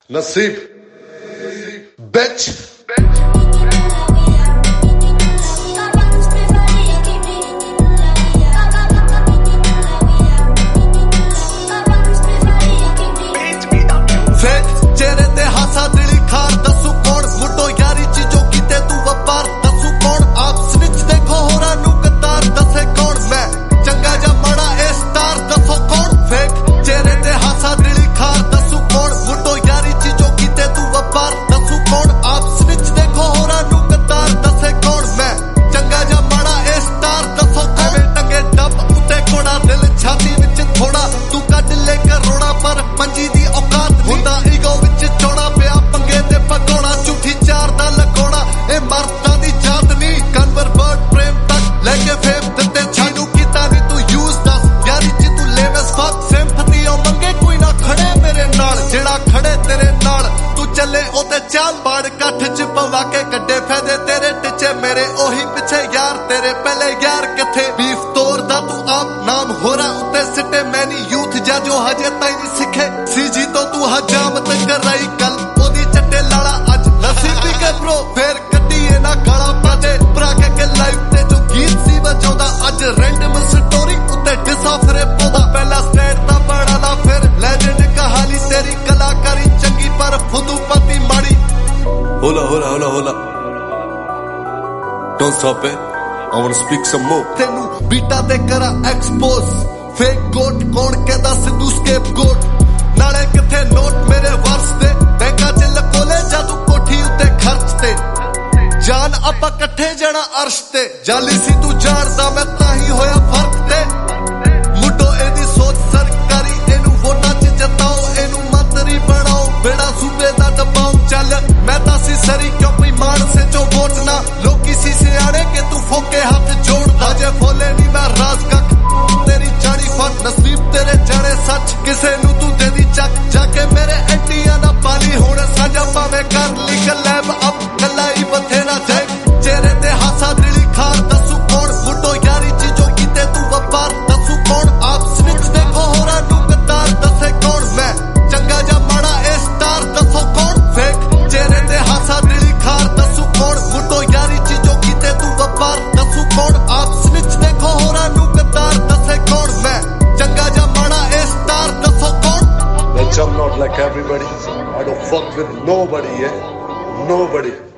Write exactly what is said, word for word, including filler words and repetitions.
नसीब bitch चेहरे ते हासा दिली खार दसू कौन मुटो यारी चीजों कीते तू वपार दसू कौन आप स्निच देखो होरा नू कतार दसे कौन मैं चंगा जा माड़ा ए स्टार दसो कौन फेक चेहरे ते हासा दिली खार दसू कौन मुटो यारी चीजों कीते तू वपार दसू कौन आप स्निच देखो होरा नू कतार दसे कौन मैं चंगा जा माड़ा ए स्टार दसो कौन टंगे डब उते कोड़ा दिल छाती विच थोड़ा तू कट ले करोड़ा पर मंजी दी औकात हुंदा ईगो विच चौड़ा पिया पंगे ते पगोड़ा झूठी चार दा लगोड़ा ए मर्दां दी जात नी कन्वर बर्ड प्रेम तक लेके फेम दिते छानू कीता नी तू यूज दस यारी च तू लेवस फक सिंपैथी ओ मंगे कोई ना खड़े मेरे नाल जेड़ा खड़े तेरे नाल तू चले ओते चाल बाड़ कठ च पवा के कड्डे फायदे तेरे टिचे मेरे ओही पिछे यार तेरे पहले यार किथे बीफ तोड़दा तू आप नाम होरा उते सिटे मैनी यूथ जा जो हजे ताई नहीं सिखे सीजी तो तू हजामत कराई कल ओदी चट्टे लाड़ा अज नसीबी के ब्रो फिर कटिए ना खड़ा पाजे भरा के के लाइव ते जो गीत सी बजाउंदा अज रैंडम स्टोरी उते डिसाफरे पोदा पहला स्टेट दा बड़ा ला फिर लेजेंड कहानी तेरी कलाकारी चंगी पर फुदू पति माड़ी होला होला होला होला don't stop it I wanna speak some more तेनू बीटा ते करा एक्सपोज फेक गोट कौन कहदा सिद्धू स्केपगोट नाले किथे नोट मेरे वर्स दे बैंका च लकोले जादू कोठी उत्ते खर्च ते जान आपा कट्ठे जाना अर्श ते जाली सी तू जानदा मैं ताही होया फर्क ते मुड्डो एदी सोच सरकारी एनू वोटां च जताओ एनू मंत्री बनाओ बेड़ा सूबे दा दबाओ चल मैं तां सी सरी क्यों कोई मान से जो वोट ना लोकी सी सियाणे के तू फोके हाथ जोड़ अजे फोले नी मैं राज कख तेरी जानी फट नसीब तेरे जाने सच किसे नू तू दे दी चक जाके मेरे एंटिया ना पाली हुण साजा पावे कर लीगल लैब अप कलाई बथेरा जाए चेहरे ते हासा दिली खार दसू कौन मुटो यारी चीजों कीते तू वपार दसू कौन आप स्निच देखो होरा नू कतार दसे कौन मैं चंगा जा माड़ा ए स्टार दसो कौन फेक चेहरे ते हासा दिली खार दसू कौन मुटो यारी चीजों कीते तू वपार दसू कौन आप स्निच देखो होरा नू कतार दसे कौन मैं चंगा जा माड़ा ए स्टार दसो कौन Bitch, I'm not like everybody. I don't fuck with nobody, yeah? Nobody.